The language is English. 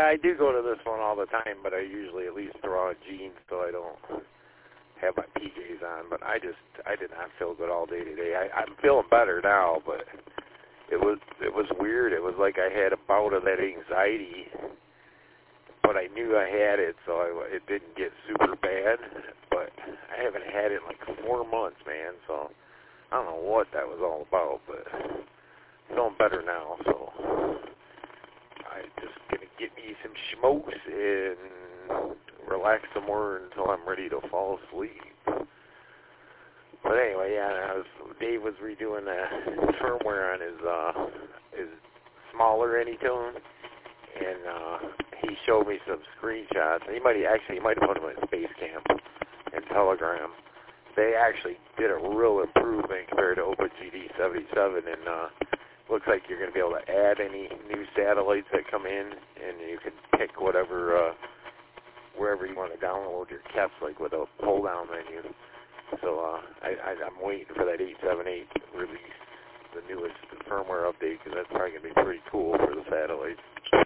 I do go to this one all the time, but I usually at least throw on jeans so I don't have my PJs on. But I did not feel good all day today. I'm feeling better now, but it was weird. It was like I had a bout of that anxiety, but I knew I had it, so it didn't get super bad. But I haven't had it in like 4 months, man. So I don't know what that was all about, but feeling better now. So I'm just gonna get me some smokes and relax some more until I'm ready to fall asleep. But anyway, yeah, Dave was redoing the firmware on his smaller Anytone, and he showed me some screenshots. He might have put them in Space Camp and Telegram. They actually did a real improvement compared to OpenGD 77, and looks like you're going to be able to add any new satellites that come in, and you can pick whatever, wherever you want to download your KEPs, like with a pull-down menu. So I'm waiting for that 878 release, the newest firmware update, because that's probably going to be pretty cool for the satellites.